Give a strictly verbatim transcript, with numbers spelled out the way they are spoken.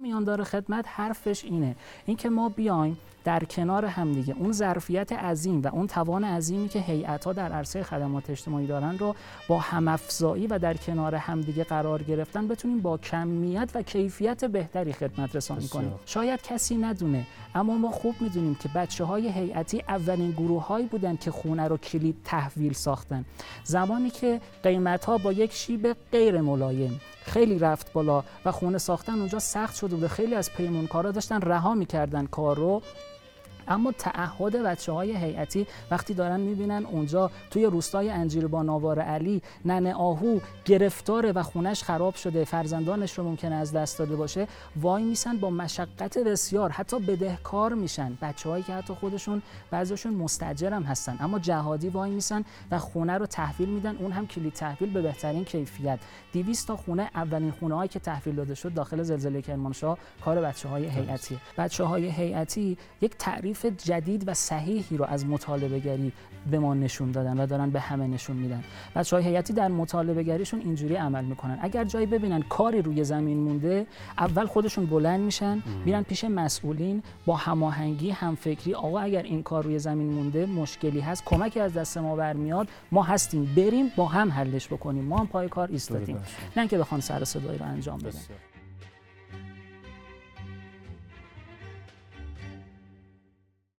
میاندار خدمت حرفش اینه، اینکه ما بیایم در کنار همدیگه اون ظرفیت عظیم و اون توان عظیمی که هیئت‌ها در عرصه خدمات اجتماعی دارن رو با هم‌افزایی و در کنار همدیگه قرار گرفتن بتونیم با کمیت و کیفیت بهتری خدمت رسانی کنیم. شاید کسی ندونه، اما ما خوب میدونیم که بچه‌های هیئتی اولین گروه‌هایی بودن که خونه رو کلید تحویل ساختن. زمانی که قیمت‌ها با یک شیب غیر ملایم خیلی رفت بالا و خونه ساختن اونجا سخت شده بود، خیلی از پیمانکارا داشتن رها می‌کردن کار رو، اما تعهد بچه‌های هیئتی وقتی دارن می‌بینن اونجا توی روستای انجیر با ناوار علی ننه آهو گرفتاره و خونش خراب شده، فرزندانش رو ممکنه از دست داده باشه، وای میسن با مشقت بسیار، حتی بدهکار میشن. بچه‌هایی که حتی خودشون بعضیشون مستاجر هم هستن اما جهادی وای میسن و خونه رو تحویل میدن، اون هم کلید تحویل به بهترین کیفیت. دویست تا خونه، اولین خونه‌هایی که تحویل داده شد داخل زلزله کرمانشاه کار بچه‌های هیئتی. بچه‌های هیئتی یک تعریف جدید و صحیحی رو از مطالبه گری به ما نشون دادن و دارن به همه نشون میدن. بچه‌های هیئتی در مطالبه گریشون اینجوری عمل میکنن، اگر جایی ببینن کاری روی زمین مونده، اول خودشون بلند میشن میرن پیش مسئولین با هماهنگی همفکری، آقا اگر این کار روی زمین مونده مشکلی هست، کمکی از دست ما برمیاد، ما هستیم، بریم با هم حلش بکنیم، ما هم پای کار ایستادیم، نه اینکه بخوان سر و صدایی رو انجام بدن.